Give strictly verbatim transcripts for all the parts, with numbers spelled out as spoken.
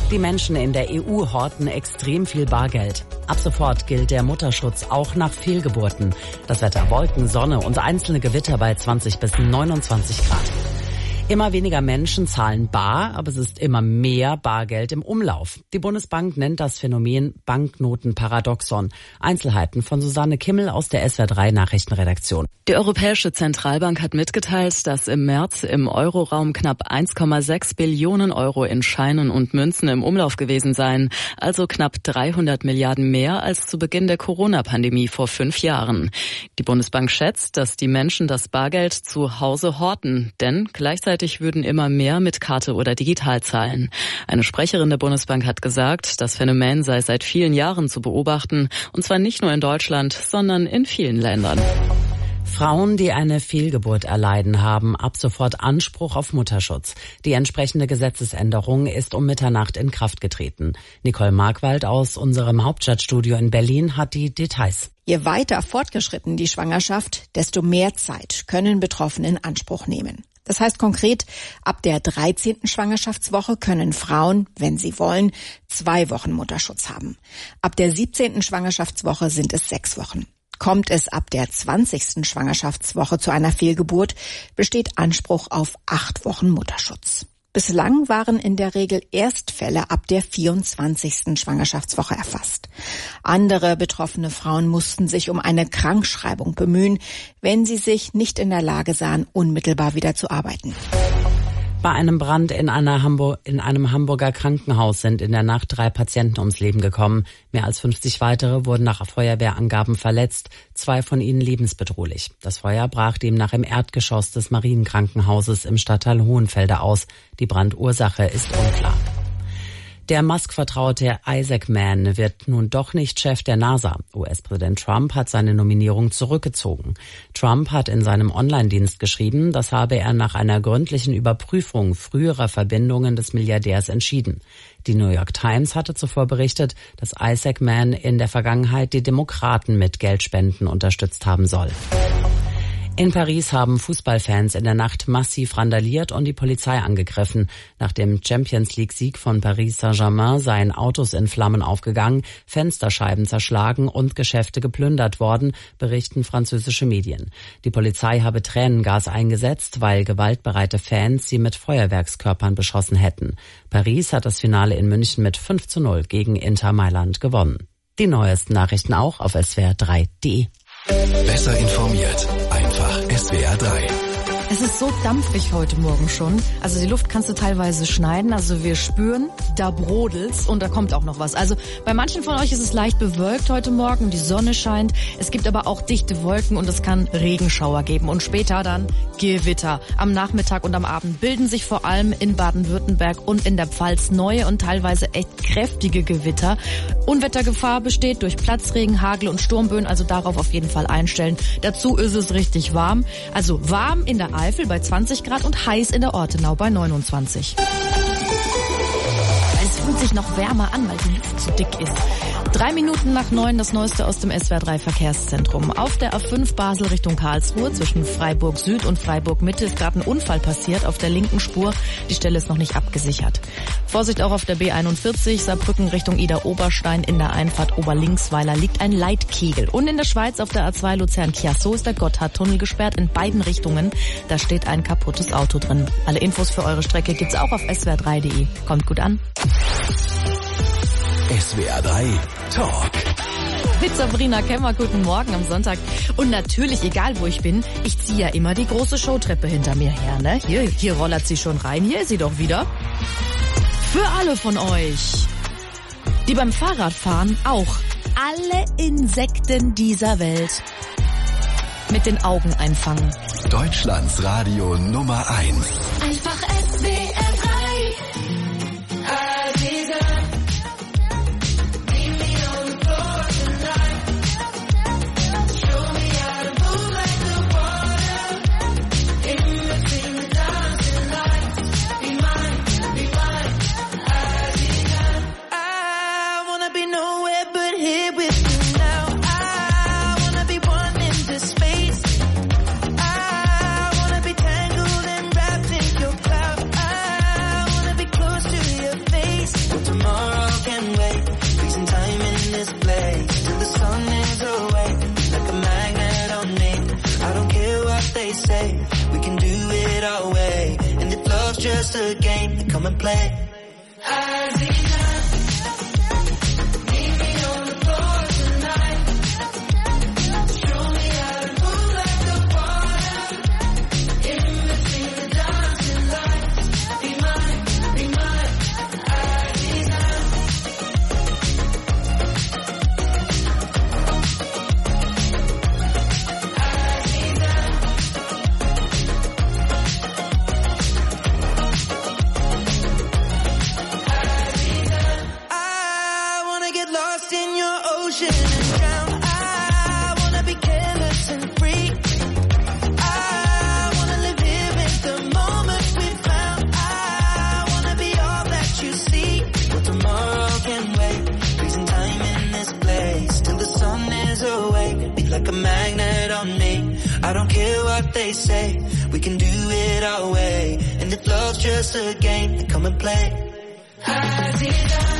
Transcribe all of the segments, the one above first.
Die Menschen in der E U horten extrem viel Bargeld. Ab sofort gilt der Mutterschutz auch nach Fehlgeburten. Das Wetter: Wolken, Sonne und einzelne Gewitter bei zwanzig bis neunundzwanzig Grad. Immer weniger Menschen zahlen bar, aber es ist immer mehr Bargeld im Umlauf. Die Bundesbank nennt das Phänomen Banknotenparadoxon. Einzelheiten von Susanne Kimmel aus der S W R drei Nachrichtenredaktion. Die Europäische Zentralbank hat mitgeteilt, dass im März im Euroraum knapp eins Komma sechs Billionen Euro in Scheinen und Münzen im Umlauf gewesen seien, also knapp dreihundert Milliarden mehr als zu Beginn der Corona-Pandemie vor fünf Jahren. Die Bundesbank schätzt, dass die Menschen das Bargeld zu Hause horten, denn gleichzeitig würden immer mehr mit Karte oder digital zahlen. Eine Sprecherin der Bundesbank hat gesagt, das Phänomen sei seit vielen Jahren zu beobachten, und zwar nicht nur in Deutschland, sondern in vielen Ländern. Frauen, die eine Fehlgeburt erleiden, haben ab sofort Anspruch auf Mutterschutz. Die entsprechende Gesetzesänderung ist um Mitternacht in Kraft getreten. Nicole Markwald aus unserem Hauptstadtstudio in Berlin hat die Details. Je weiter fortgeschritten die Schwangerschaft, desto mehr Zeit können Betroffene in Anspruch nehmen. Das heißt konkret, ab der dreizehnten Schwangerschaftswoche können Frauen, wenn sie wollen, zwei Wochen Mutterschutz haben. Ab der siebzehnten Schwangerschaftswoche sind es sechs Wochen. Kommt es ab der zwanzigsten Schwangerschaftswoche zu einer Fehlgeburt, besteht Anspruch auf acht Wochen Mutterschutz. Bislang waren in der Regel Erstfälle ab der vierundzwanzigsten Schwangerschaftswoche erfasst. Andere betroffene Frauen mussten sich um eine Krankschreibung bemühen, wenn sie sich nicht in der Lage sahen, unmittelbar wieder zu arbeiten. Bei einem Brand in, einer Hamburg, in einem Hamburger Krankenhaus sind in der Nacht drei Patienten ums Leben gekommen. Mehr als fünfzig weitere wurden nach Feuerwehrangaben verletzt, zwei von ihnen lebensbedrohlich. Das Feuer brach demnach im Erdgeschoss des Marienkrankenhauses im Stadtteil Hohenfelde aus. Die Brandursache ist unklar. Der Musk-Vertraute Isaac Mann wird nun doch nicht Chef der NASA. U S-Präsident Trump hat seine Nominierung zurückgezogen. Trump hat in seinem Online-Dienst geschrieben, das habe er nach einer gründlichen Überprüfung früherer Verbindungen des Milliardärs entschieden. Die New York Times hatte zuvor berichtet, dass Isaac Mann in der Vergangenheit die Demokraten mit Geldspenden unterstützt haben soll. In Paris haben Fußballfans in der Nacht massiv randaliert und die Polizei angegriffen. Nach dem Champions-League-Sieg von Paris Saint-Germain seien Autos in Flammen aufgegangen, Fensterscheiben zerschlagen und Geschäfte geplündert worden, berichten französische Medien. Die Polizei habe Tränengas eingesetzt, weil gewaltbereite Fans sie mit Feuerwerkskörpern beschossen hätten. Paris hat das Finale in München mit fünf zu null gegen Inter Mailand gewonnen. Die neuesten Nachrichten auch auf S W R drei punkt de. Besser informiert, einfach S W R drei. Es ist so dampfig heute Morgen schon. Also die Luft kannst du teilweise schneiden. Also wir spüren, da brodelt's und da kommt auch noch was. Also bei manchen von euch ist es leicht bewölkt heute Morgen. Die Sonne scheint. Es gibt aber auch dichte Wolken und es kann Regenschauer geben. Und später dann Gewitter. Am Nachmittag und am Abend bilden sich vor allem in Baden-Württemberg und in der Pfalz neue und teilweise echt kräftige Gewitter. Unwettergefahr besteht durch Platzregen, Hagel und Sturmböen. Also darauf auf jeden Fall einstellen. Dazu ist es richtig warm. Also warm in der Eifel bei zwanzig Grad und heiß in der Ortenau bei neunundzwanzig. Es fühlt sich noch wärmer an, weil die Luft zu dick ist. Drei Minuten nach neun das Neueste aus dem S W R drei Verkehrszentrum. Auf der A fünf Basel Richtung Karlsruhe zwischen Freiburg Süd und Freiburg Mitte ist gerade ein Unfall passiert auf der linken Spur. Die Stelle ist noch nicht abgesichert. Vorsicht auch auf der B einundvierzig Saarbrücken Richtung Ida-Oberstein. In der Einfahrt Oberlinksweiler liegt ein Leitkegel. Und in der Schweiz auf der A zwei Luzern-Chiasso ist der Gotthardtunnel gesperrt in beiden Richtungen. Da steht ein kaputtes Auto drin. Alle Infos für eure Strecke gibt's auch auf S W R drei punkt de. Kommt gut an. S W R drei Talk. Mit Sabrina Kemmer, guten Morgen am Sonntag. Und natürlich, egal wo ich bin, ich ziehe ja immer die große Showtreppe hinter mir her, ne? Hier, hier rollert sie schon rein, hier ist sie doch wieder. Für alle von euch, die beim Fahrradfahren auch alle Insekten dieser Welt mit den Augen einfangen. Deutschlands Radio Nummer eins. Einfach S W R drei. just a game, then come and play. Like a magnet on me. I don't care what they say, we can do it our way. And if love's just a game, then come and play. I see that.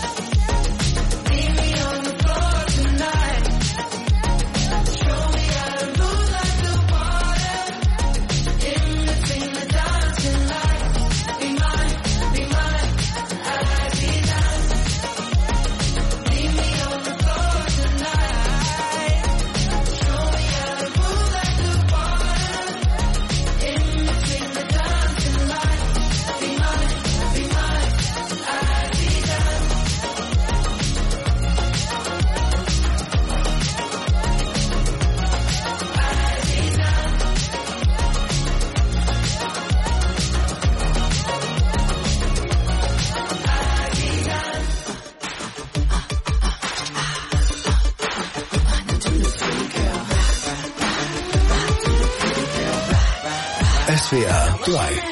S W R drei.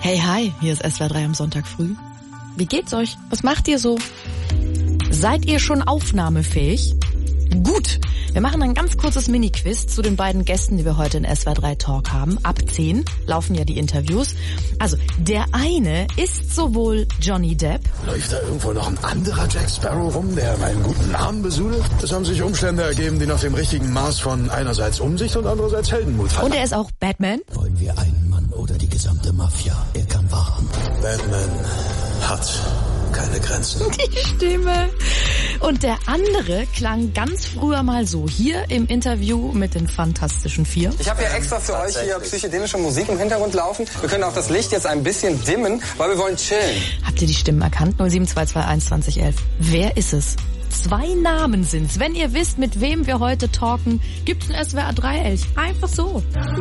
Hey, hi, hier ist S W R drei am Sonntag früh. Wie geht's euch? Was macht ihr so? Seid ihr schon aufnahmefähig? Gut, wir machen ein ganz kurzes Mini-Quiz zu den beiden Gästen, die wir heute in S W R drei Talk haben. Ab zehn laufen ja die Interviews. Also, der eine ist sowohl Johnny Depp. Läuft da irgendwo noch ein anderer Jack Sparrow rum, der meinen guten Namen besudelt? Es haben sich Umstände ergeben, die nach dem richtigen Maß von einerseits Umsicht und andererseits Heldenmut verlangen. Und er ist auch Batman. Wollen wir einen Mann oder die gesamte Mafia? Er kann warten. Batman hat keine Grenzen. Die Stimme. Und der andere klang ganz früher mal so hier im Interview mit den Fantastischen Vier. Ich habe ja extra für euch hier psychedelische Musik im Hintergrund laufen. Wir können auch das Licht jetzt ein bisschen dimmen, weil wir wollen chillen. Habt ihr die Stimmen erkannt? null sieben zwei zwei eins zwanzig elf. Wer ist es? Zwei Namen sind's. Wenn ihr wisst, mit wem wir heute talken, gibt's ein S W R drei Elch. Einfach so.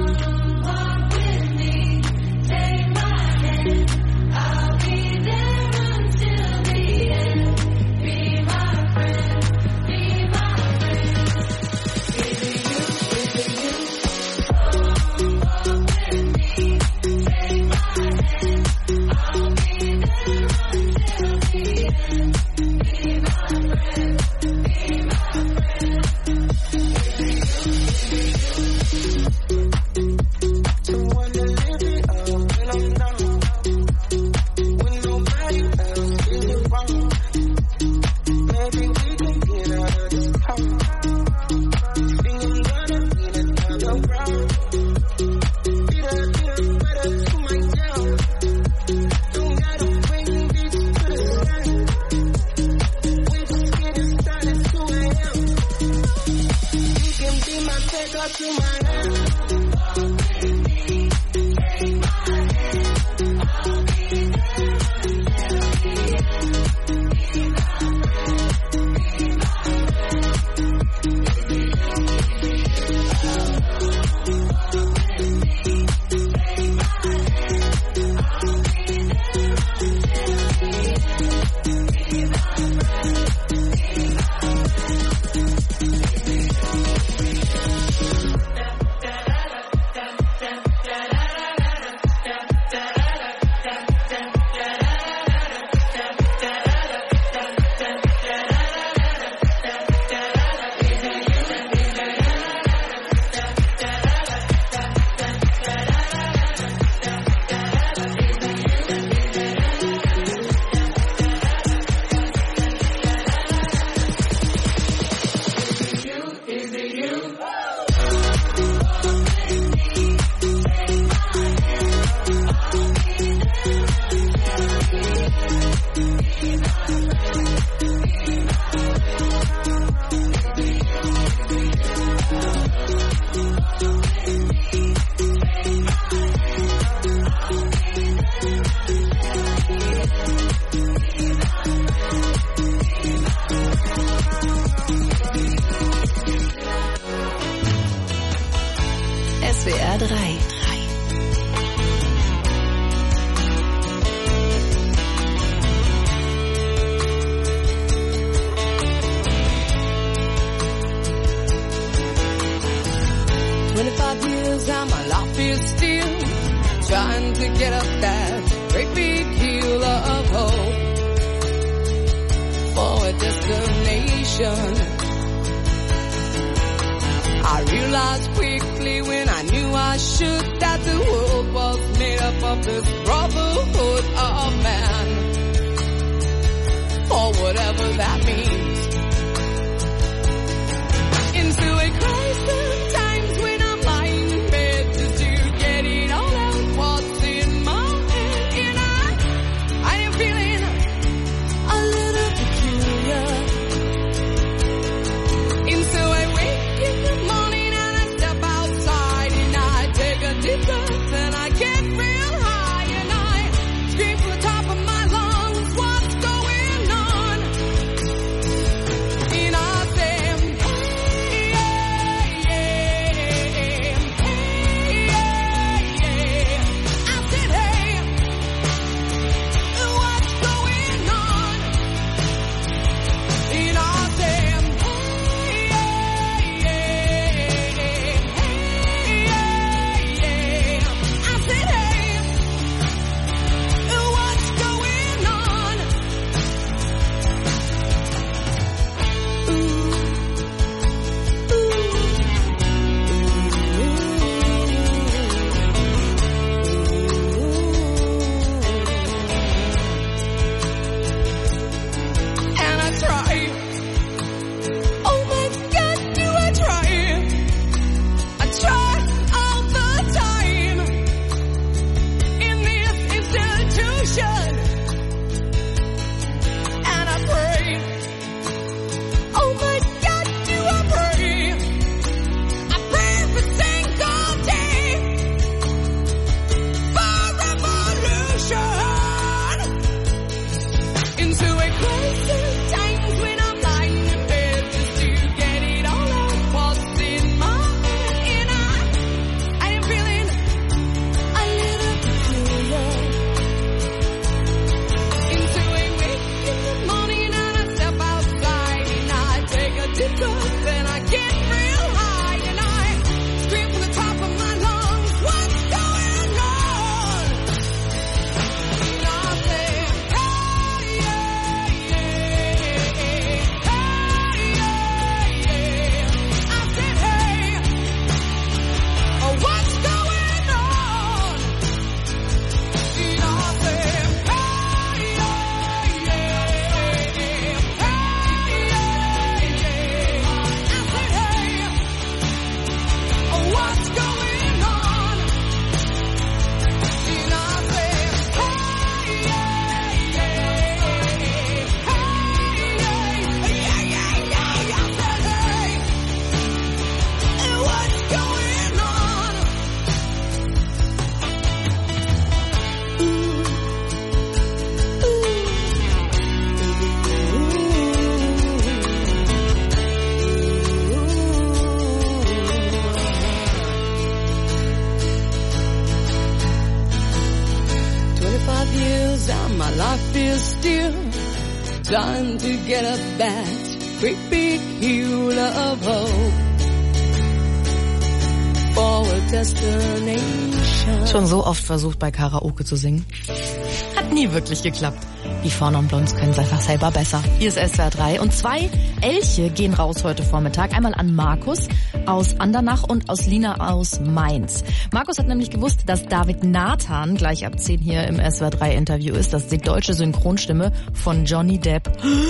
S W R drei. twenty-five years and my life is still trying to get up that great big hill of hope for a destination. I realized quickly when I knew I should that the world was made up of this brotherhood of man, or whatever that means. Into a crisis times when I'm lying in bed just to get it all out what's in my head, and I, I am feeling a little peculiar. And so I wake in the morning and I step outside and I take a deep breath and I get real high and I scream from the top of my lungs, what's going on? there's still time to get up that great big hill of hope for a destination. Schon so oft versucht, bei Karaoke zu singen. Hat nie wirklich geklappt. Die Fauna und Blondes können es einfach selber besser. Hier ist S W R drei und zwei Elche gehen raus heute Vormittag. Einmal an Markus aus Andernach und aus Lina aus Mainz. Markus hat nämlich gewusst, dass David Nathan gleich ab zehn hier im S W R drei Interview ist. Das ist die deutsche Synchronstimme von Johnny Depp.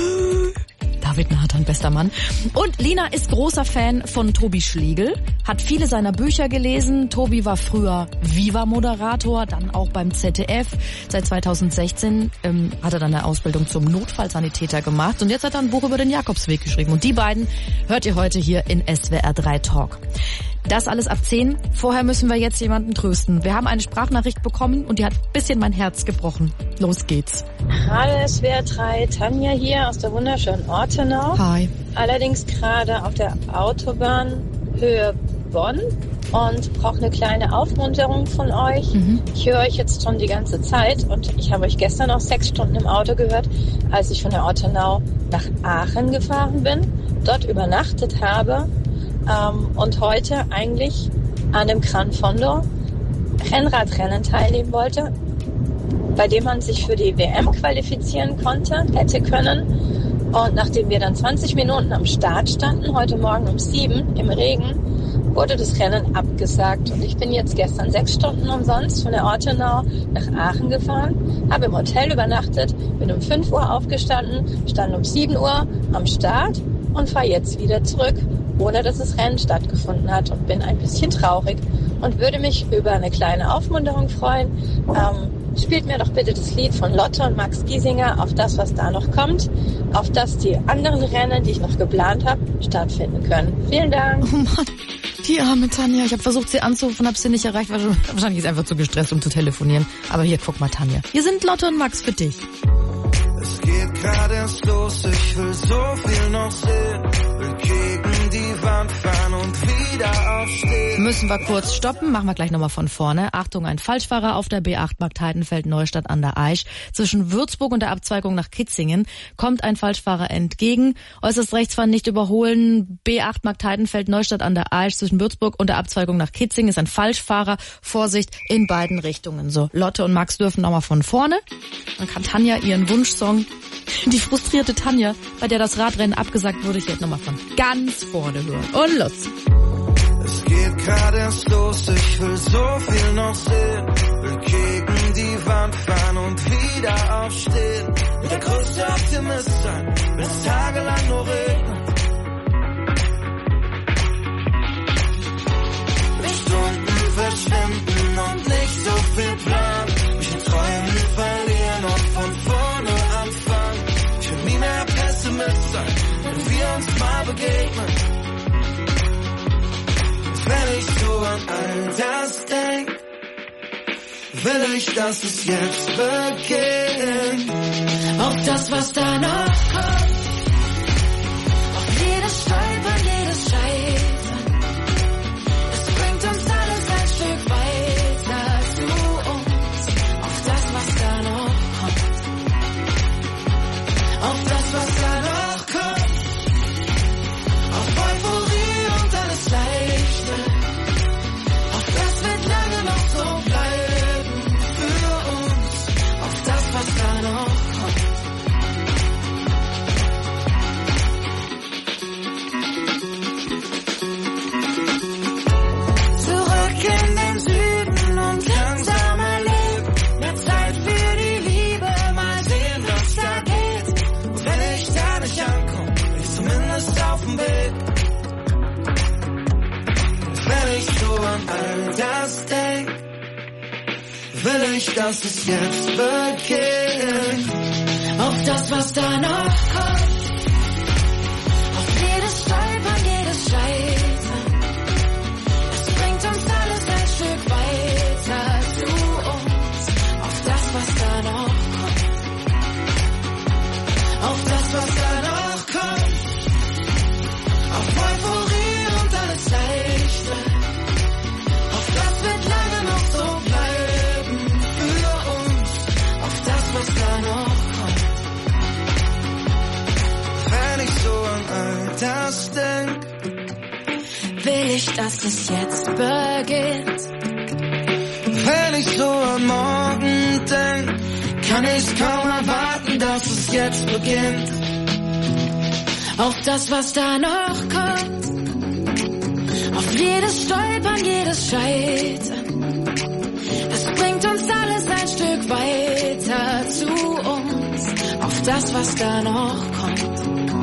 David Nathan, bester Mann. Und Lina ist großer Fan von Tobi Schlegel, hat viele seiner Bücher gelesen. Tobi war früher Viva-Moderator, dann auch beim Z D F. Seit zweitausendsechzehn ähm, hat er dann eine Ausbildung zum Notfallsanitäter gemacht und jetzt hat er ein Buch über den Jakobsweg geschrieben. Und die beiden hört ihr heute hier in S W R drei Talk. Das alles ab zehn. Vorher müssen wir jetzt jemanden trösten. Wir haben eine Sprachnachricht bekommen und die hat ein bisschen mein Herz gebrochen. Los geht's. Hallo S W R drei, Tanja hier aus der wunderschönen Ortenau. Hi. Allerdings gerade auf der Autobahn Höhe Bonn und brauche eine kleine Aufmunterung von euch. Mhm. Ich höre euch jetzt schon die ganze Zeit und ich habe euch gestern auch sechs Stunden im Auto gehört, als ich von der Ortenau nach Aachen gefahren bin, dort übernachtet habe ähm, und heute eigentlich an dem Gran Fondo Rennradrennen teilnehmen wollte, bei dem man sich für die W M qualifizieren konnte, hätte können. Und nachdem wir dann zwanzig Minuten am Start standen, heute Morgen um sieben im Regen, wurde das Rennen abgesagt. Und ich bin jetzt gestern sechs Stunden umsonst von der Ortenau nach Aachen gefahren, habe im Hotel übernachtet, bin um fünf Uhr aufgestanden, stand um sieben Uhr am Start und fahre jetzt wieder zurück, ohne dass das Rennen stattgefunden hat und bin ein bisschen traurig und würde mich über eine kleine Aufmunterung freuen. Ähm, Spielt mir doch bitte das Lied von Lotte und Max Giesinger auf das, was da noch kommt, auf das die anderen Rennen, die ich noch geplant habe, stattfinden können. Vielen Dank. Oh Mann, die arme Tanja. Ich habe versucht, sie anzurufen, habe sie nicht erreicht. Weil wahrscheinlich ist sie einfach zu gestresst, um zu telefonieren. Aber hier, guck mal, Tanja. Hier sind Lotte und Max für dich. Es geht gerade erst los, ich will so viel noch sehen. Will gegen die Wand fahren und wieder aufstehen. Müssen wir kurz stoppen, machen wir gleich nochmal von vorne. Achtung, ein Falschfahrer auf der B acht Markt Heidenfeld Neustadt an der Aisch. Zwischen Würzburg und der Abzweigung nach Kitzingen kommt ein Falschfahrer entgegen. Äußerst rechts fahren, nicht überholen. B acht Markt Heidenfeld Neustadt an der Aisch. Zwischen Würzburg und der Abzweigung nach Kitzingen ist ein Falschfahrer. Vorsicht in beiden Richtungen. So, Lotte und Max dürfen nochmal von vorne. Dann kann Tanja ihren Wunschsong, die frustrierte Tanja, bei der das Radrennen abgesagt wurde, ich jetzt nochmal von ganz vorne hören. Und los! Es geht gerade erst los, ich will so viel noch sehen. Will gegen die Wand fahren und wieder aufstehen. Will der größte Optimist sein, will es tagelang nur regnen. Will Stunden verschwinden und nicht so viel planen. Mich in Träumen verlieren und von vorne anfangen. Ich will nie mehr Pessimist sein, wenn wir uns mal begegnen. Wenn ich so an all das denk, will ich, dass es jetzt beginnt. Auf das, was da noch kommt, auf jedes Stolpern, jedes Scheitern. Es bringt uns alles ein Stück weiter zu uns. Auf das, was da noch kommt, auf das, was da noch kommt, auf Euphorie und alles Leichte. Auf das wird lange noch so bleiben für uns. Auf das, was da noch kommt. Zurück in den Süden und langsamer leben. Mehr Zeit für die Liebe, mal sehen, was da geht. Und wenn ich da nicht ankomme, bin ich zumindest auf dem Weg. Wenn ich so an all das denk, will ich, dass es jetzt beginnt. Auf das, was da noch kommt, auf jedes Stolpern, jedes Scheitern. Es bringt uns alles ein Stück weiter zu uns. Auf das, was da noch kommt, auf das, was da noch kommt, auf Euphorie und alles Leichte. Auf das wird lange noch so bleiben für uns. Auf das, was da noch kommt. will ich, dass es jetzt beginnt. Wenn ich so an morgen denk, kann ich kaum erwarten, dass es jetzt beginnt. Auf das, was da noch kommt, auf jedes Stolpern, jedes Scheitern. Es bringt uns alles ein Stück weiter zu uns. Auf das, was da noch kommt,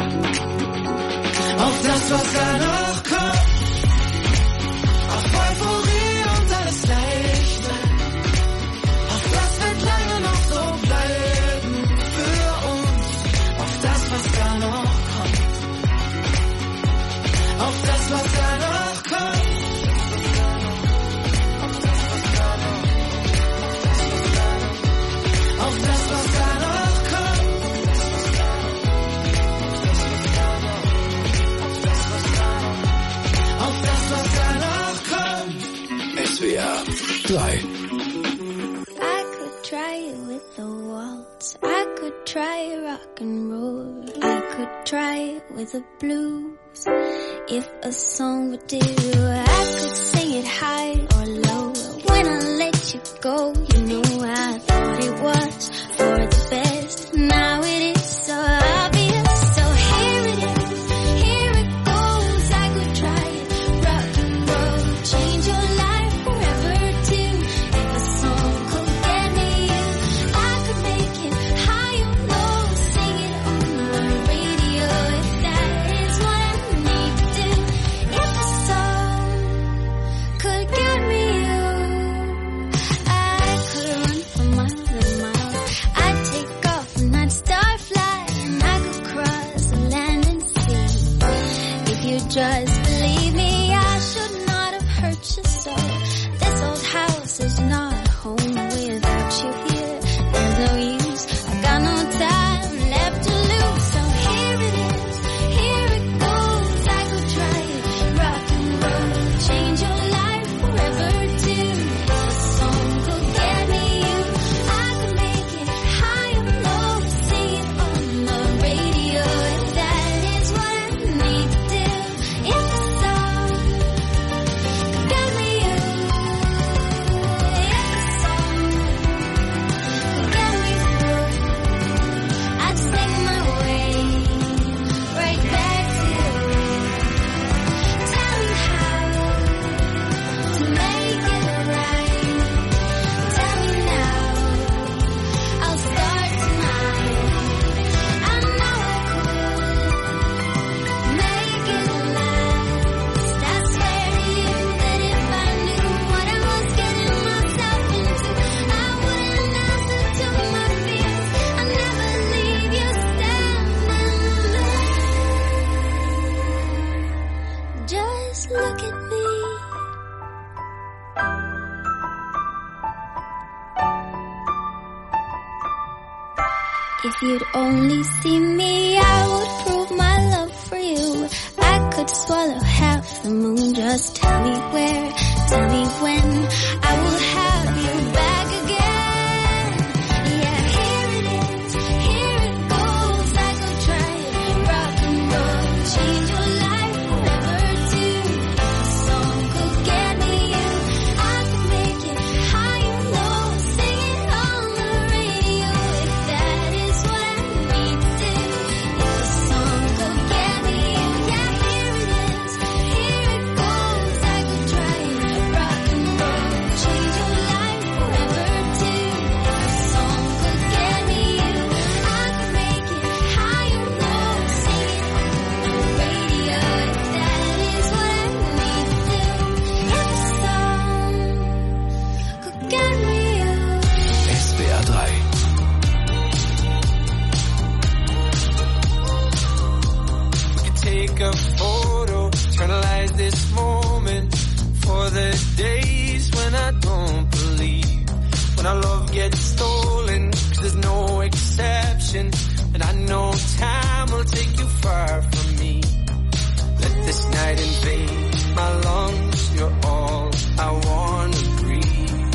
auf das, was da noch kommt. Auf Euphorie und alles Leichte. Auf das wird lange noch so bleiben für uns. Auf das, was da noch kommt. Auf das, was da noch kommt. Auf das, was da noch kommt. Auf das, was da noch kommt. S W R drei. I could try it with the waltz. I could try rock and roll. I could try it with the blues. If a song would do, I could sing it high or low. When I let you go, you know I thought it was for the best. Now it is so obvious. So here it is, here it goes. I could try it, rock and roll, change your life forever too. If a song could get me you, I could make it high or low, sing it on the radio. If that is what I need to do. If a song could get me you, I could run for miles and miles. I'd take off and I'd start flying. I could cross the land and sea. If you just believe me, I should not have hurt you so. This old house is not home without you here. There's no use, I got no time left to lose. So here it is, here it goes. I could try it, rock and roll, change your life forever too. If a song could get me you, I could make it high or low, sing it on the radio. If that is what I need to do. If a song could get me you, if a song could get me through, I'd sing my way right back to you. Tell me how to make it right. Tell me now, I'll start tonight. I know I could make it last. I swear to you that if I knew what I was getting myself into, I wouldn't answer to my fears. I'd never leave you standing there. Just look at me. If you'd only see me, I would prove my love for you. I could swallow half the moon. Just tell me where, tell me when. I will have you back again. Yeah, here it is, here it goes. I could try it, rock and roll, change your life forever too. If a song could get me you, I could make it high or low, sing it on the radio. If that is what I need to do. If a song could get me you, yeah, here it is, here it goes. I could try it, rock and roll, change your life forever too. If a song could get me you, I could make it high or low, sing it on the radio. If that is what I need to do. If a song could get me you. S W R drei. Take a photo, eternalize this moment for the days when I don't believe, when our love gets stolen, 'cause there's no exception, and I know time will take you far from me. Let this night invade my lungs, you're all I wanna breathe.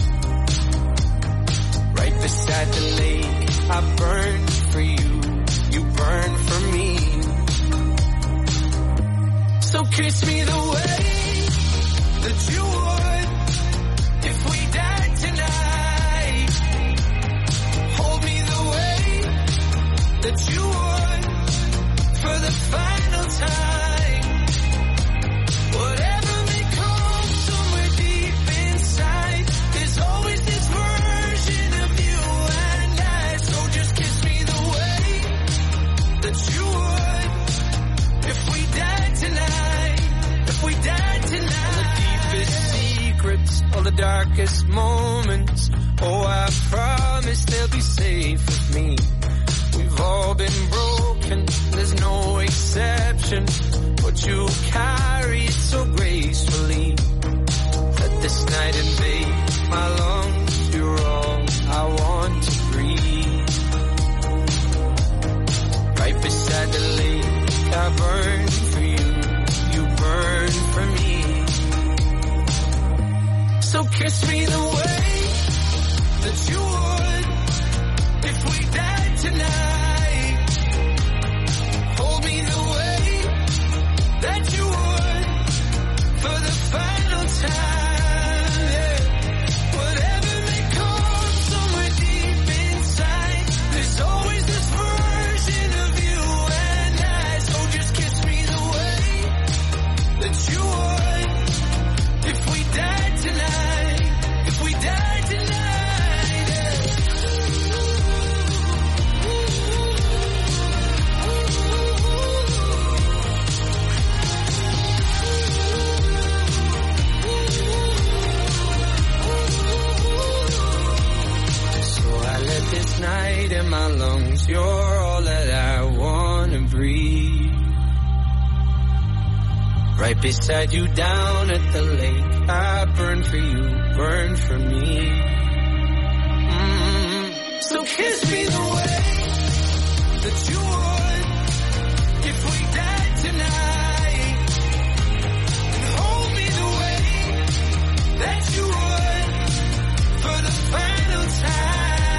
Right beside the lake, I burn for you, you burn for me. So kiss me the way way that you would if we died tonight. Hold me the way that you would for the final time. Whatever may come somewhere deep inside, there's always this version of you and I. So just kiss me the way that you would if we died tonight. If we died tonight. All the deepest secrets, all the darkest moments, oh, I promise they'll be safe with me. We've all been broken, there's no exception, but you carry it so gracefully. Let this night invade my lungs, you're all I want to breathe. Right beside the lake, I burn for you, you burn for me. So kiss me the way that you would if we died tonight. Hold me the way that you would for the final time. Yeah. Whatever may come somewhere deep inside, there's always this version of you and I. So just kiss me the way that you would if we died tonight. If we died tonight. This night in my lungs, you're all that I wanna breathe. Right beside you down at the lake, I burn for you, burn for me. Mm-hmm. So kiss me the way that you would if we died tonight. And hold me the way that you would for the final time.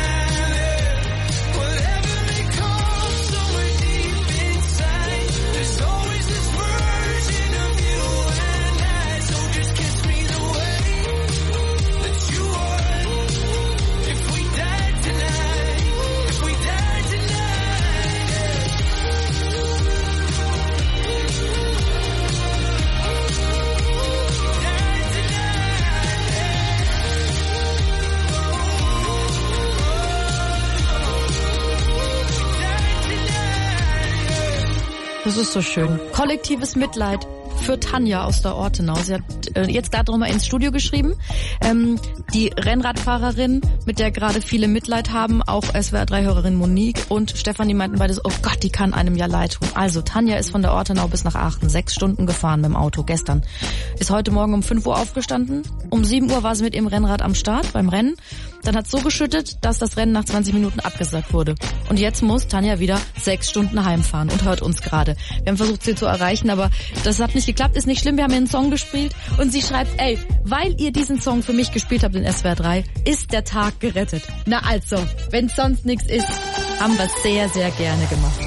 Das ist so schön. Kollektives Mitleid für Tanja aus der Ortenau. Sie hat äh, jetzt gerade nochmal ins Studio geschrieben. Ähm, die Rennradfahrerin, mit der gerade viele Mitleid haben, auch S W R drei Hörerin Monique und Stefan, die meinten beides, oh Gott, die kann einem ja leid tun. Also Tanja ist von der Ortenau bis nach Aachen sechs Stunden gefahren mit dem Auto gestern. Ist heute Morgen um fünf Uhr aufgestanden. Um sieben Uhr war sie mit ihrem Rennrad am Start beim Rennen. Dann hat es so geschüttet, dass das Rennen nach zwanzig Minuten abgesagt wurde. Und jetzt muss Tanja wieder sechs Stunden heimfahren und hört uns gerade. Wir haben versucht, sie zu erreichen, aber das hat nicht geklappt. Ist nicht schlimm, wir haben ihr einen Song gespielt und sie schreibt, ey, weil ihr diesen Song für mich gespielt habt in S W R drei, ist der Tag gerettet. Na also, wenn sonst nichts ist, haben wir es sehr, sehr gerne gemacht.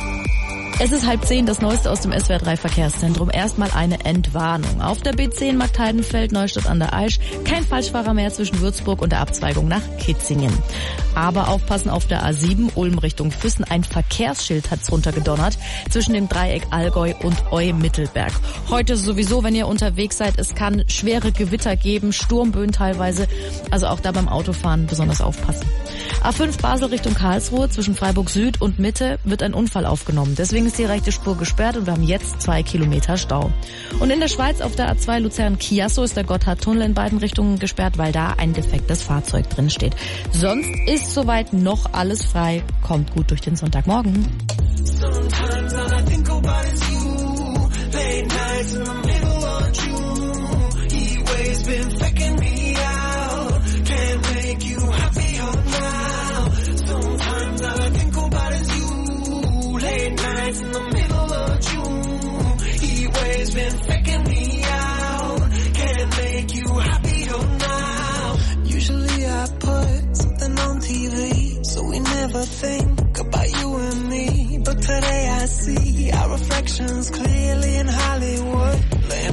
Es ist halb zehn, das Neueste aus dem S W R drei Verkehrszentrum. Erstmal eine Entwarnung. Auf der B zehn Marktheidenfeld, Neustadt an der Aisch, kein Falschfahrer mehr zwischen Würzburg und der Abzweigung nach Kitzingen. Aber aufpassen auf der A sieben, Ulm Richtung Füssen. Ein Verkehrsschild hat's runtergedonnert zwischen dem Dreieck Allgäu und Eu-Mittelberg. Heute sowieso, wenn ihr unterwegs seid, es kann schwere Gewitter geben, Sturmböen teilweise. Also auch da beim Autofahren besonders aufpassen. A fünf Basel Richtung Karlsruhe, zwischen Freiburg Süd und Mitte wird ein Unfall aufgenommen. Deswegen ist die rechte Spur gesperrt und wir haben jetzt zwei Kilometer Stau. Und in der Schweiz auf der A zwei Luzern-Chiasso ist der Gotthardtunnel in beiden Richtungen gesperrt, weil da ein defektes Fahrzeug drin steht. Sonst ist soweit noch alles frei. Kommt gut durch den Sonntagmorgen. Sometimes all I think about is you. Late nights in the middle of June. He waves been faking me out. Can't make you happier now. Sometimes all I think about is you. Late nights in the middle of June. He waves been faking me out. Can't make you happier now. Usually I put something on T V, so we never think about you and me. But today I see our reflections clearly in Hollywood, laying on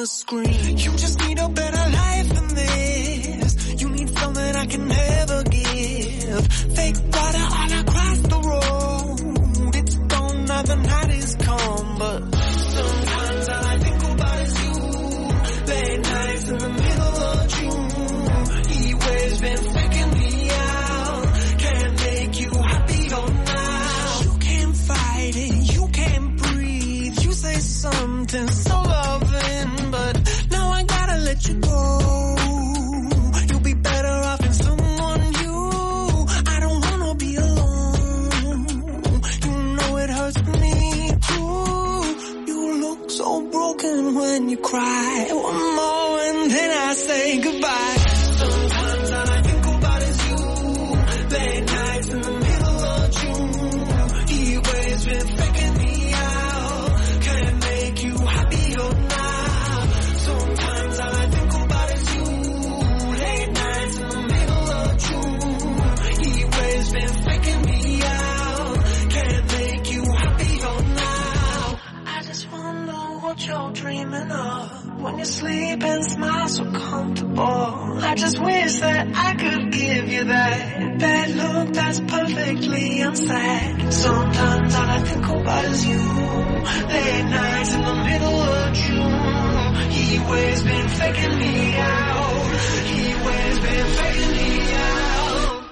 the screen. You just need a better life than this. You need something I can never give. Fake water all across the road. It's gone now, the night is come. But sometimes all I think about is you. Late nights in the middle of June. He waves been freaking me out. Can't make you happier now. You can't fight it, you can't breathe. You say something so loving, but now I gotta let you go. You'll be better off in someone new. I don't wanna be alone. You know it hurts me too. You look so broken when you cry. One more and then I say goodbye. Sometimes all I think about is you. Late nights in the middle of June. He waves been freaking me out. Can't make you happier now. Sometimes all I think about is you. Late nights in the middle of June. He waves been freaking me out. Can't make you happier now. I just wonder what you're dreaming of. When you sleep and smile so comfortable. I just wish that I could give you that bad look that's perfectly unsaid. Sometimes all I think about is you. Late nights in the middle of June. He waves been faking me out. He waves been faking me out.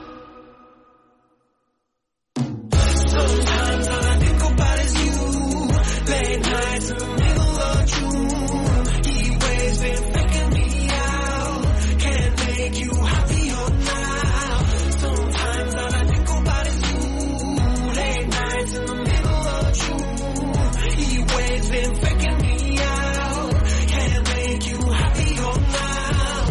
Sometimes all I think about is you. Late nights in the middle of June. He waves been faking me out. Can't make you happier now. Sometimes all I think about is you. Late nights in the middle of June. He waves been faking me out. Can't make you happier now.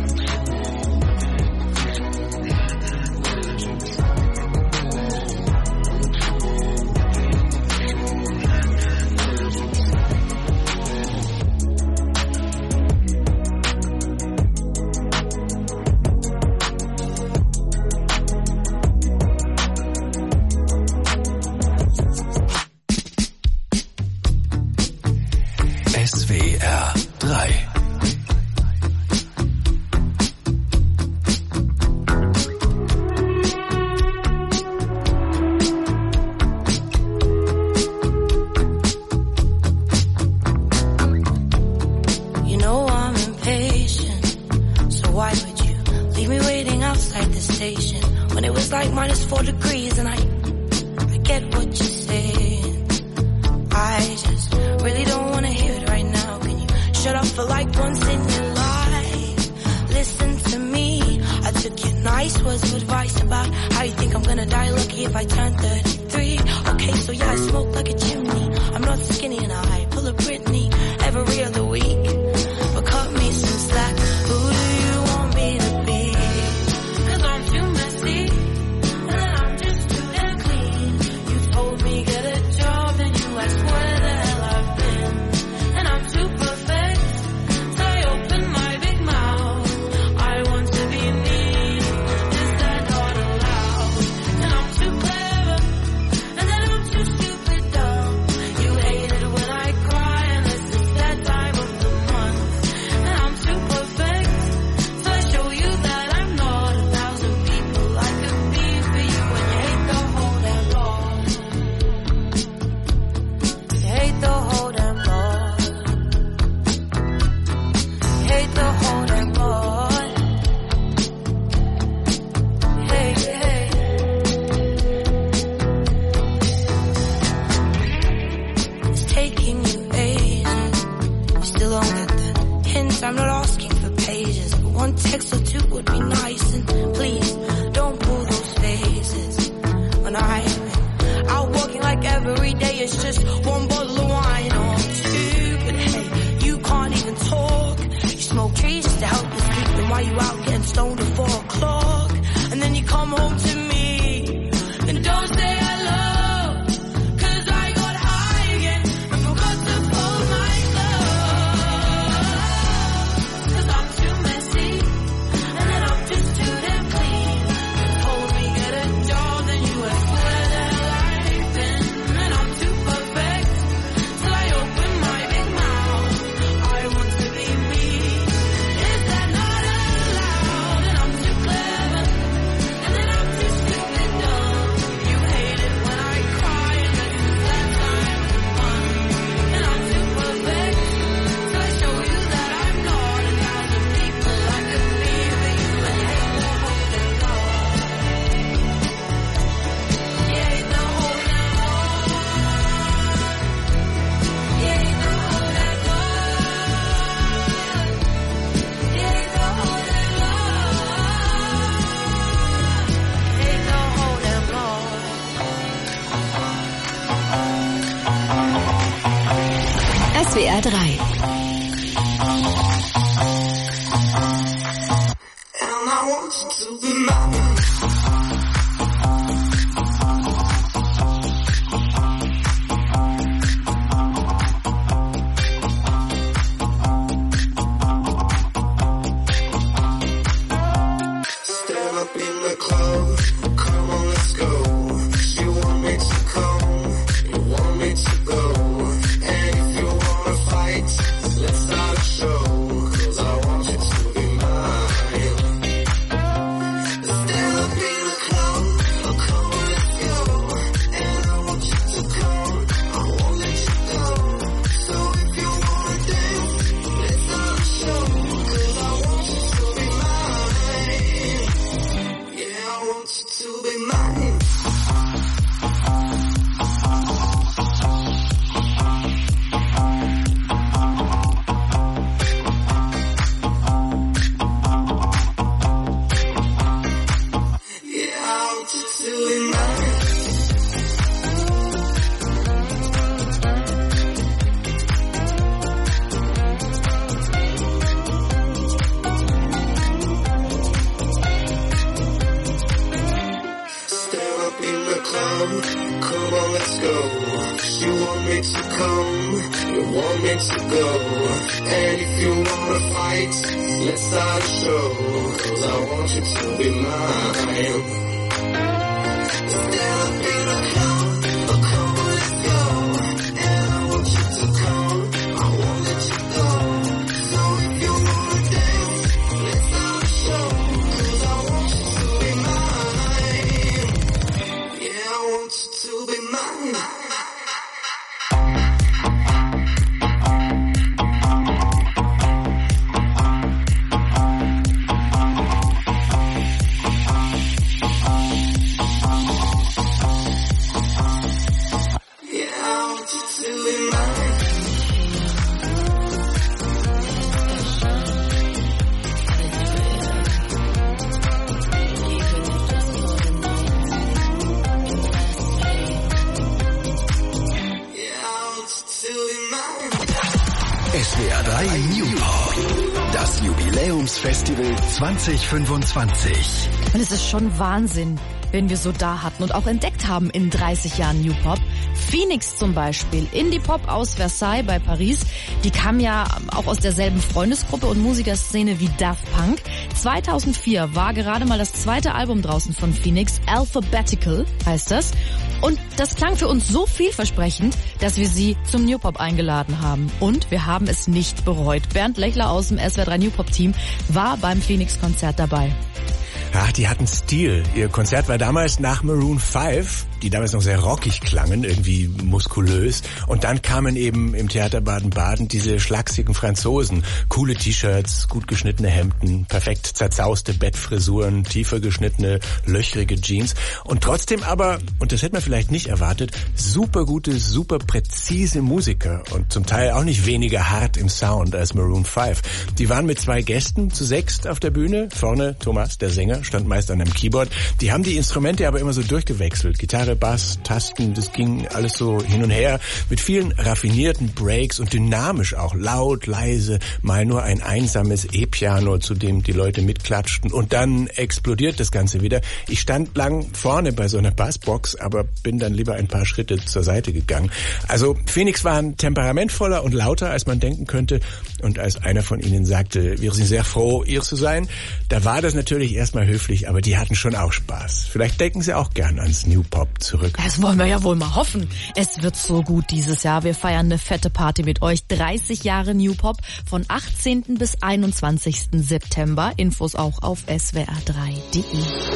S W R drei. You know I'm impatient, so why would you leave me waiting outside the station when it was like minus four degrees and I, I get what you're saying. I just really don't want to hear it right now. Can you shut up for like once in your life? Listen to me. I took your nice words of advice about how you think I'm gonna die lucky if I turn thirty-three. Okay, so yeah, I smoke like a chimney. I'm not skinny and I pull a Britney every other week. But cut me some slack. Who do you want me to be? Cause I'm too messy and I'm just too damn clean. You told me get a job and you asked where the hell I've been. And I'm too perfect, so I open my big mouth. I want to be me, is that not allowed? And I'm too clever, and then I'm too stupid dumb. You hate it when I cry unless it's that time of the month. And I'm too perfect, so I show you that I'm not a thousand people I could be for you. And you hate the whole damn lot. You hate the whole damn lot. You hate the whole damn lot. Hey, hey. It's taking you ages. You still don't get the hints. I'm not asking for pages, but one text or two would be nice. And please don't pull those faces when I'm out walking like every day. It's just one bottle of wine or two. But hey, you can't even talk. You smoke trees just to help you sleep. And while you out getting stoned at four o'clock, and then you come home to me and don't say hello. Cause I got high again and forgot to pull my clothes. Cause I'm too messy and then I'm just too damn clean. You told me get a job, then you asked where the hell I've been. And I'm too perfect, so I open my big mouth. I want to want you to be mine. zwanzig fünfundzwanzig. Und es ist schon Wahnsinn, wenn wir so da hatten und auch entdeckt haben in dreißig Jahren New Pop. Phoenix zum Beispiel, Indie-Pop aus Versailles bei Paris, die kam ja auch aus derselben Freundesgruppe und Musikerszene wie Daft Punk. zweitausendvier war gerade mal das zweite Album draußen von Phoenix, Alphabetical heißt das. Und das klang für uns so vielversprechend, dass wir sie zum New Pop eingeladen haben. Und wir haben es nicht bereut. Bernd Lechler aus dem S W R drei New Pop Team war beim Phoenix-Konzert dabei. Ach, die hatten Stil. Ihr Konzert war damals nach Maroon fünf, die damals noch sehr rockig klangen, irgendwie muskulös. Und dann kamen eben im Theater Baden-Baden diese schlachsigen Franzosen. Coole T-Shirts, gut geschnittene Hemden, perfekt zerzauste Bettfrisuren, tiefer geschnittene, löchrige Jeans. Und trotzdem aber, und das hätte man vielleicht nicht erwartet, super gute, super präzise Musiker. Und zum Teil auch nicht weniger hart im Sound als Maroon fünf. Die waren mit zwei Gästen zu sechst auf der Bühne. Vorne Thomas, der Sänger, stand meist an einem Keyboard. Die haben die Instrumente aber immer so durchgewechselt. Gitarre, Bass, Tasten, das ging alles so hin und her mit vielen raffinierten Breaks und dynamisch auch, laut, leise, mal nur ein einsames E-Piano, zu dem die Leute mitklatschten und dann explodiert das Ganze wieder. Ich stand lang vorne bei so einer Bassbox, aber bin dann lieber ein paar Schritte zur Seite gegangen. Also Phoenix waren temperamentvoller und lauter, als man denken könnte, und als einer von ihnen sagte, wir sind sehr froh, ihr zu sein, da war das natürlich erstmal höflich, aber die hatten schon auch Spaß. Vielleicht denken sie auch gern ans New Pop zurück. Das wollen wir ja wohl mal hoffen. Es wird so gut dieses Jahr. Wir feiern eine fette Party mit euch. dreißig Jahre New Pop von achtzehnten bis einundzwanzigsten September. Infos auch auf S W R drei Punkt D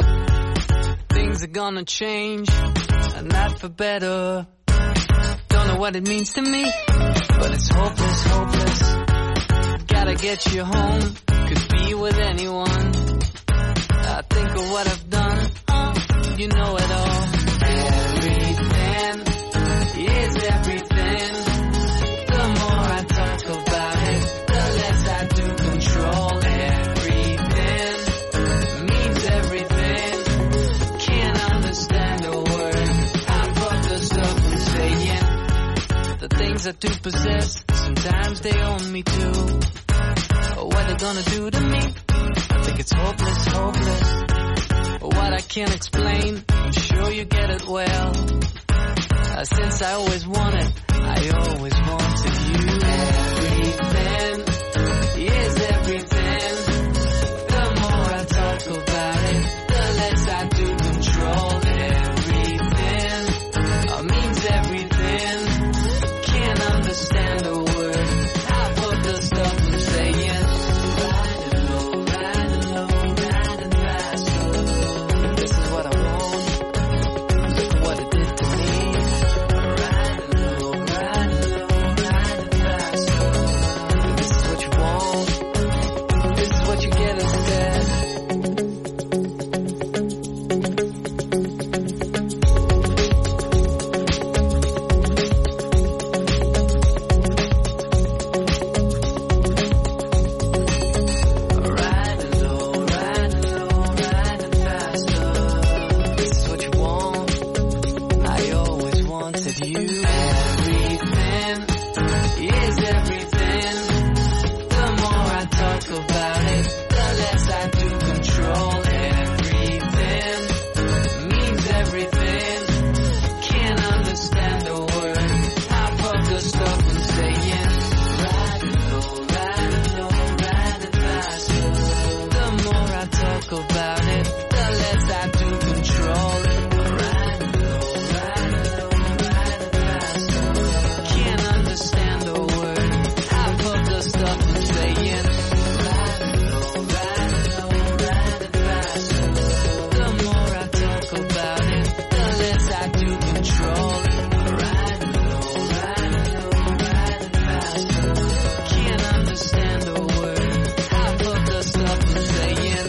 E. Things are gonna change, and not for better. Don't know what it means to me, but it's hopeless, hopeless. Gotta get you home, could be with anyone. I think of what I've done, uh, you know it all. Everything is everything. The more I talk about it, the less I do control. Everything means everything. Can't understand a word half of the stuff I'm saying. The things I do possess, sometimes they own me too. What they're gonna do to me, think it's hopeless, hopeless. What I can't explain, I'm sure you get it well. Uh, since I always wanted, I always wanted you. Everything is everything. The more I talk about it, the less I do control everything. Uh, means everything. Can't understand a word. Half of the stuff I'm saying. Riding low, riding low, riding faster. This is what I want. Look at what it did to me. Riding low, riding low, riding faster. This is what you want. This is what you get instead. Riding low, riding low, riding faster. This is what you want. I always wanted you. Everything is everything. The more I talk about it, the less I do control everything. Means everything. Can't understand a word. Half of the stuff I'm saying. Riding low, riding low, riding faster. The more I talk about it, the less I do control it. Riding low, riding low, riding faster. Can't understand a word. Half of the stuff I'm saying. Riding low, riding low, riding faster. The more I talk about it, the less I do control it. Riding low, riding low, riding faster. Can't understand a word. Half of the stuff I'm saying.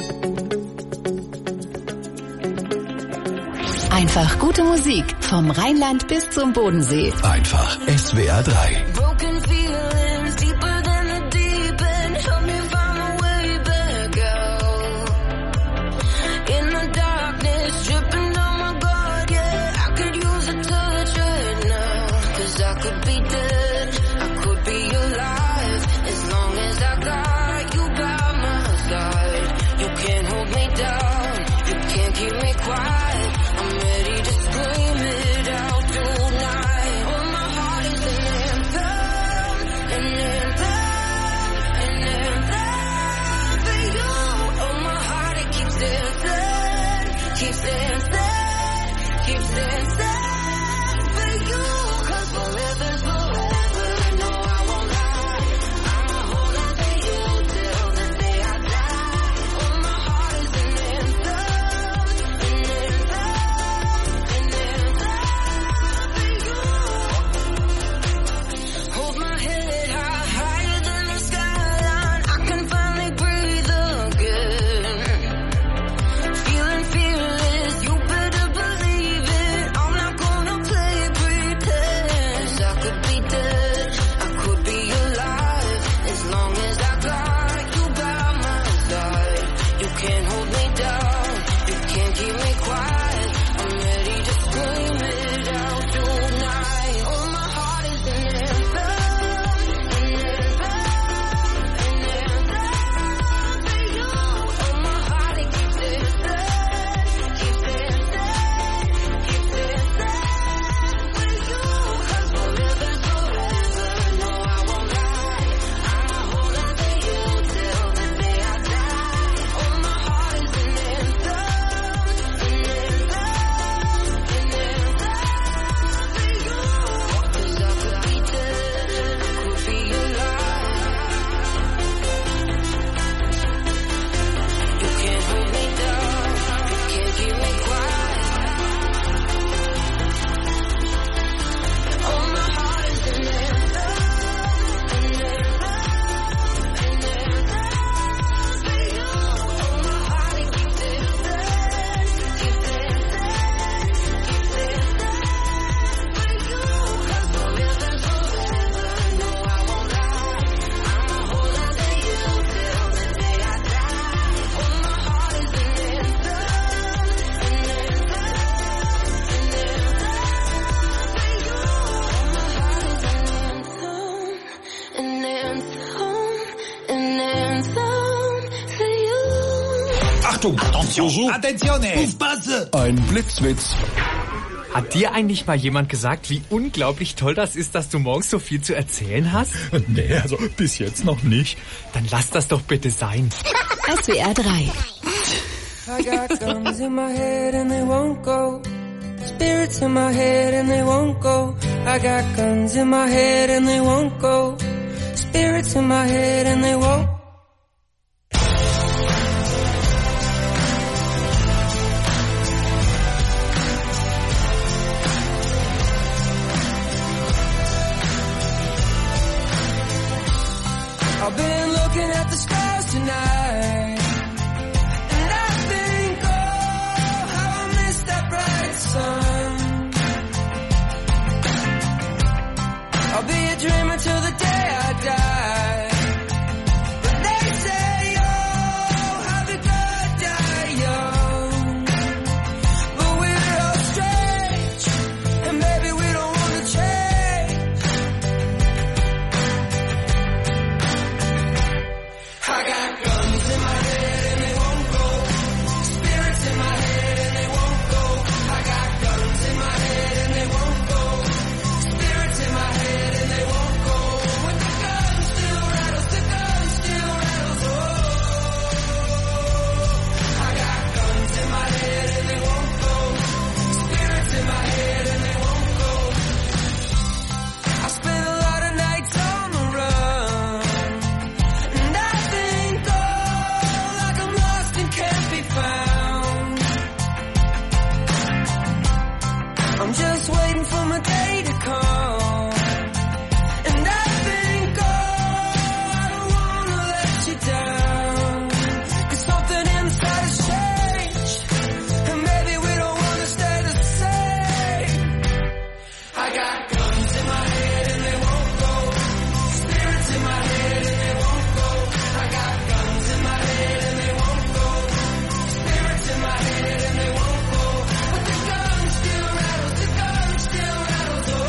Einfach gute Musik vom Rheinland bis zum Bodensee. Einfach S W R drei. Broken feelings deeper than the deep end. Help me find my way back out. In the darkness, dripping on my guard, yeah. I could use a touch right now. Cause I could be dead, I could be alive. As long as I got you by my side. You can't hold me down, you can't keep me quiet. I'm ready to scream it out tonight. Oh, my heart is an anthem. Achtung! Attention! Attenzione! Aufpasse! Ein Blitzwitz. Hat dir eigentlich mal jemand gesagt, wie unglaublich toll das ist, dass du morgens so viel zu erzählen hast? Nee, also bis jetzt noch nicht. Dann lass das doch bitte sein. S W R drei. I got guns in my head and they won't go. Spirits in my head and they won't go. I got guns in my head and they won't go. Spirits in my head and they won't. I've been looking at the stars tonight, and I think, oh, how I missed that bright sun. I'll be a dreamer till the day I die. But they say, oh, how did God die young? But we're all strange, and maybe we don't want to change. I got guns in my head and they won't go. Spirits in my head and they won't go. I got guns in my head and they won't go. Spirits in my head and they won't go. But the gun still rattles, the gun still rattles. Oh, I got guns in my head and they won't go. Spirits in my head and they won't go. I spent a lot of nights on the run, and I think, oh, like I'm lost and can't be found. I'm just waiting for my day to come, and I think, oh, I don't wanna let you down. 'Cause something inside has changed, and maybe we don't wanna stay the same. I got guns in my head and they won't go. Spirits in my head and they won't go. I got guns in my head and they won't go. Spirits in my head and they won't go. But the gun still rattles, the gun still rattles. Oh,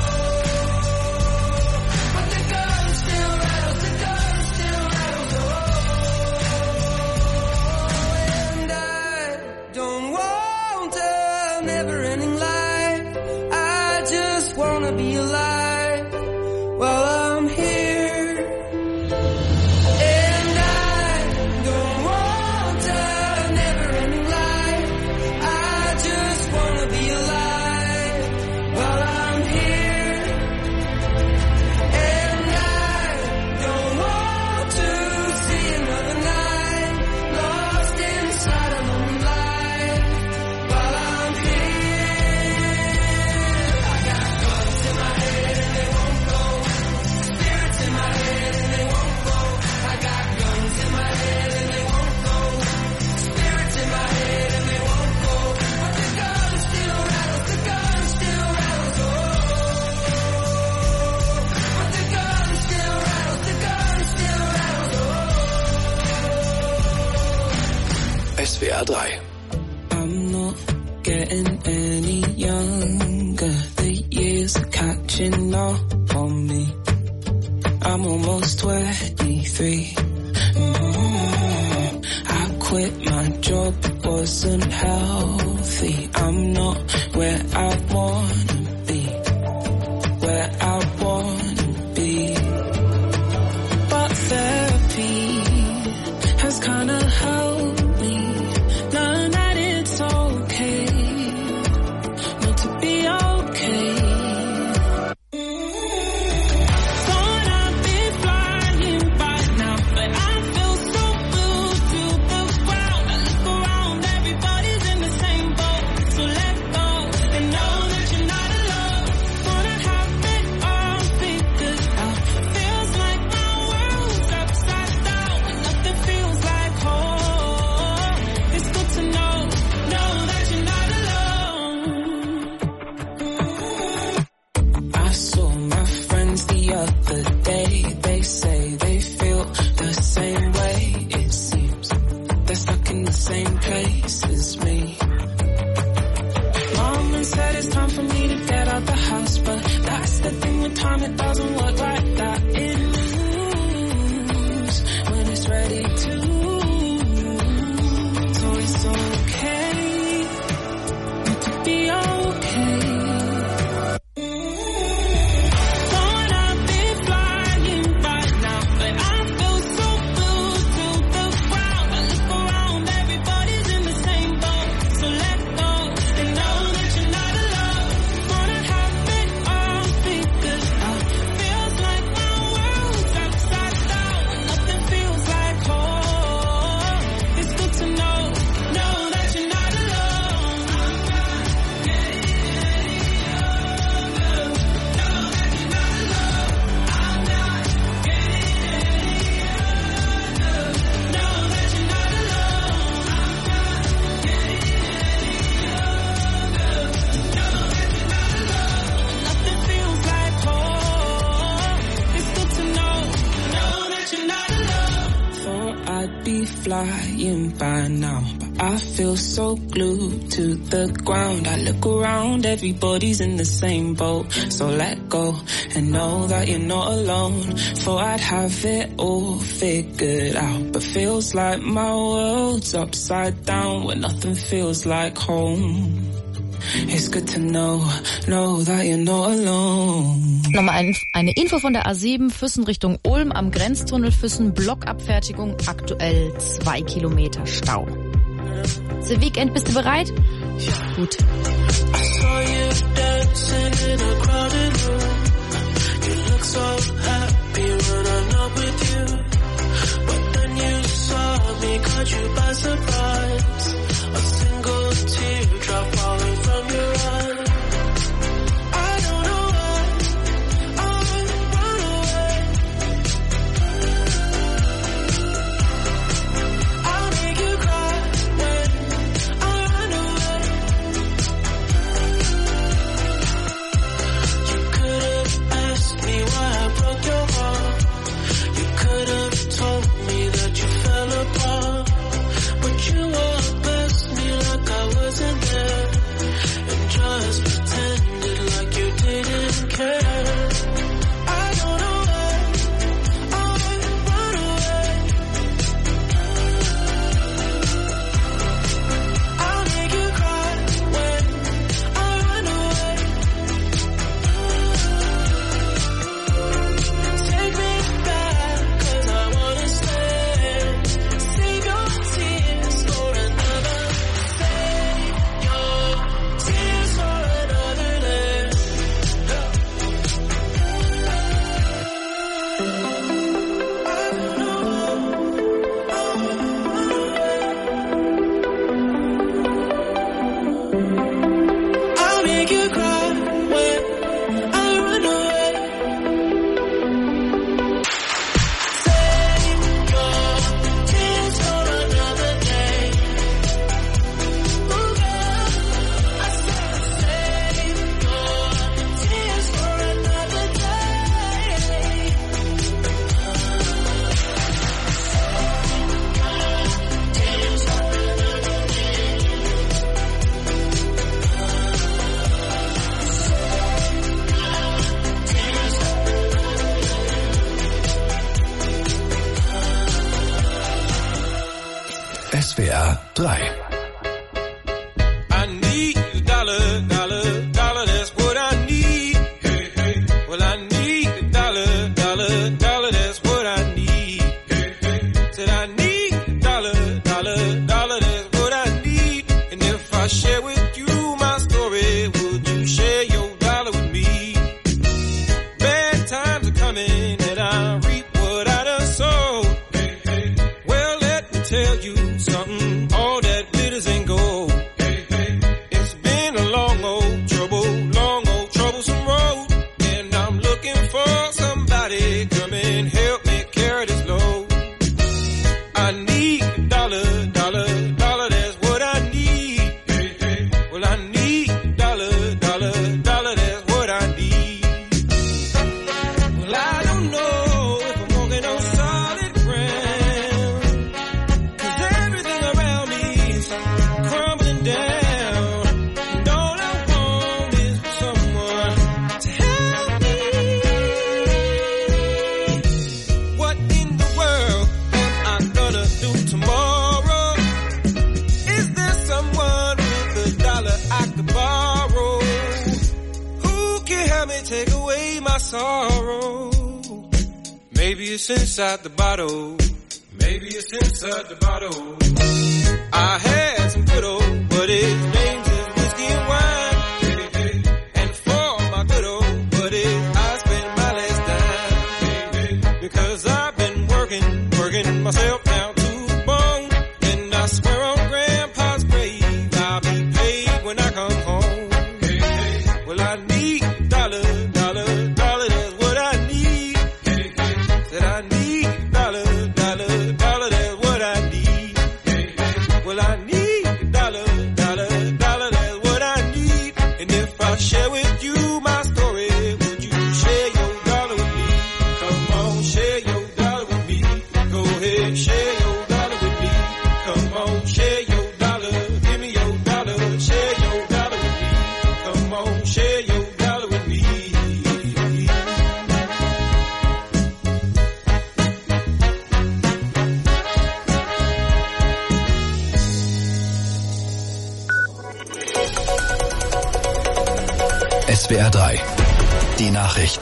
but the gun still rattles, the gun still rattles. Oh, and I don't want a never-ending life. I just wanna be alive while I'm here. And I don't want a never-ending life. I just wanna be alive while I'm here. And I don't want to see another night lost inside a lonely life while I'm here. I got guns in my head and they won't go. Spirits in my head and they won't go. I got guns in my head and they won't go. Spirits in my head and they won't go. But the gun still rattles, the gun still rattles. Oh, but the gun still rattles, the gun still rattles. Oh. S W R drei. I'm not getting any younger. The years are catching up on me. I'm almost twenty-three. Mm, I quit my job, it wasn't healthy. I'm not where I wanna be, where I wanna be. But therapy has kinda helped me learn that it's okay not to be okay. Thought I'd be flying by now, but I feel so glued to the ground. I look around, everybody's in the same boat. So let go and know that you're not alone. Wanna have it all figured out. Feels like my world's upside down, and nothing feels like home. It's good to know, know that you're not alone. I saw my friends the other day. They say they feel the same way. It seems they're stuck in the same place as me. Mama said it's time for me to get out the house, but that's the thing with time, it doesn't work like that. It moves when it's ready to. I'd be flying by now. But I feel so glued to the ground. I look around, everybody's in the same boat. So let go and know that you're not alone. Thought I'd have it all figured out, but feels like my world's upside down when nothing feels like home. It's good to know, know that you're not alone. Nochmal ein, eine Info von der A sieben, Füssen Richtung Ulm am Grenztunnel Füssen, Blockabfertigung, aktuell zwei Kilometer Stau. The Weekend, bist du bereit? Ja. Gut. I saw you dancing in a crowded room. You look so happy when I'm not with you. But then you saw me, caught you by surprise. A single teardrop falling from your eye. I don't know why I run away. I'll make you cry when I run away. You could have asked me why I broke your heart. You could have told me that you fell apart. But you walked past me like I wasn't there, and just pretended like you didn't care. I don't know why I run away. I'll make you cry when I run away. Take me back, 'cause I wanna stay. Save your tears for another. Save your tears for another day. I'll make you cry when I run away. Save your tears for another day. Ooh, girl, I said save your tears for another day. S W R drei. I need a dollar, dollar, dollar, that's what I need. Hey, hey. Well, I need a dollar, dollar, dollar, that's what I need. Hey, hey. Said I need a dollar, dollar, dollar, that's what I need. And if I share with you my story, would you share your dollar with me? Bad times are coming and I reap what I done sowed. Hey, hey. Well, let me tell you something, all that glitters ain't gold. Hey, hey. It's been a long old trouble, long old troublesome road, and I'm looking for somebody come and help me carry this load. I need a dollar, dollar, dollar, that's what I need. Hey, hey. Well, I need a dollar, dollar, dollar, that's what I need. Well, I don't know if I'm walking on solid ground, 'cause everything around me is crumbling down. And all I want is for someone to help me. What in the world am I gonna do tomorrow? Is there someone with a dollar I could borrow? Who can help me take away my sorrow? Maybe it's inside the bottle. Maybe it's inside the bottle. I had some good old buddies, names is whiskey and wine. Hey, hey. And for my good old buddies, I spent my last dime. Hey, hey. Because I've been working, working myself down to the bone. And I swear on Grandpa's grave, I'll be paid when I come home. Hey, hey. Well, I need a dollar, dollar, dollar, that's what I need. Hey, hey. Said I need a dollar, dollar, dollar, that's what I need. Hey, hey. Well, I need a dollar, dollar, dollar, that's what I need. And if I share with you my story, would you share your dollar with me? Come on, share your dollar with me. Go ahead, share your dollar. S W R drei. Die Nachrichten.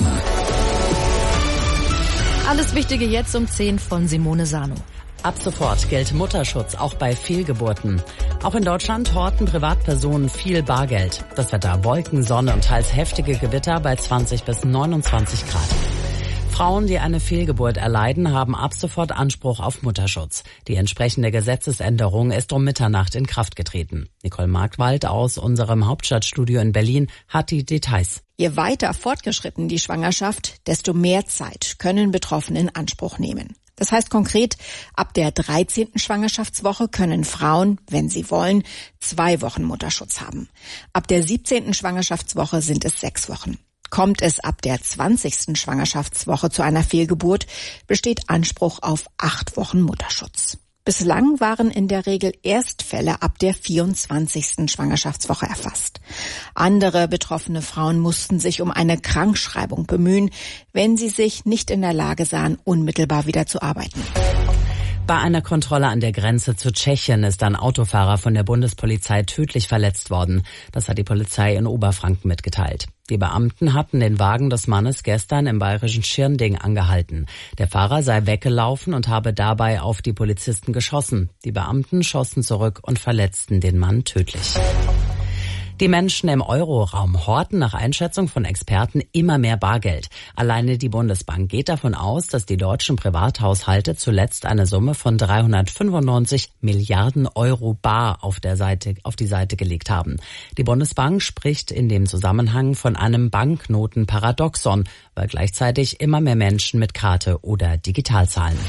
Alles Wichtige jetzt um zehn von Simone Sano. Ab sofort gilt Mutterschutz auch bei Fehlgeburten. Auch in Deutschland horten Privatpersonen viel Bargeld. Das Wetter: Wolken, Sonne und teils heftige Gewitter bei zwanzig bis neunundzwanzig Grad. Frauen, die eine Fehlgeburt erleiden, haben ab sofort Anspruch auf Mutterschutz. Die entsprechende Gesetzesänderung ist um Mitternacht in Kraft getreten. Nicole Markwald aus unserem Hauptstadtstudio in Berlin hat die Details. Je weiter fortgeschritten die Schwangerschaft, desto mehr Zeit können Betroffene in Anspruch nehmen. Das heißt konkret, ab der dreizehnten Schwangerschaftswoche können Frauen, wenn sie wollen, zwei Wochen Mutterschutz haben. Ab der siebzehnten Schwangerschaftswoche sind es sechs Wochen. Kommt es ab der zwanzigsten Schwangerschaftswoche zu einer Fehlgeburt, besteht Anspruch auf acht Wochen Mutterschutz. Bislang waren in der Regel Erstfälle ab der vierundzwanzigsten Schwangerschaftswoche erfasst. Andere betroffene Frauen mussten sich um eine Krankschreibung bemühen, wenn sie sich nicht in der Lage sahen, unmittelbar wieder zu arbeiten. Bei einer Kontrolle an der Grenze zu Tschechien ist ein Autofahrer von der Bundespolizei tödlich verletzt worden. Das hat die Polizei in Oberfranken mitgeteilt. Die Beamten hatten den Wagen des Mannes gestern im bayerischen Schirnding angehalten. Der Fahrer sei weggelaufen und habe dabei auf die Polizisten geschossen. Die Beamten schossen zurück und verletzten den Mann tödlich. Die Menschen im Euroraum horten nach Einschätzung von Experten immer mehr Bargeld. Alleine die Bundesbank geht davon aus, dass die deutschen Privathaushalte zuletzt eine Summe von dreihundertfünfundneunzig Milliarden Euro bar auf der Seite, auf die Seite gelegt haben. Die Bundesbank spricht in dem Zusammenhang von einem Banknotenparadoxon, weil gleichzeitig immer mehr Menschen mit Karte oder digital zahlen.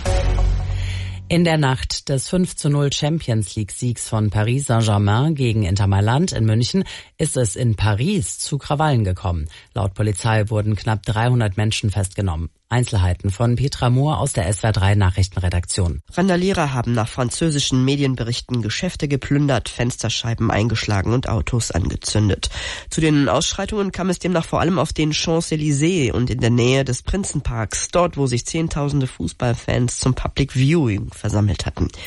In der Nacht des fünf zu null Champions League Siegs von Paris Saint-Germain gegen Inter Mailand in München ist es in Paris zu Krawallen gekommen. Laut Polizei wurden knapp dreihundert Menschen festgenommen. Einzelheiten von Petra Mohr aus der S W R drei Nachrichtenredaktion. Randalierer haben nach französischen Medienberichten Geschäfte geplündert, Fensterscheiben eingeschlagen und Autos angezündet. Zu den Ausschreitungen kam es demnach vor allem auf den Champs-Élysées und in der Nähe des Prinzenparks, dort wo sich Zehntausende Fußballfans zum Public Viewing versammelt hatten.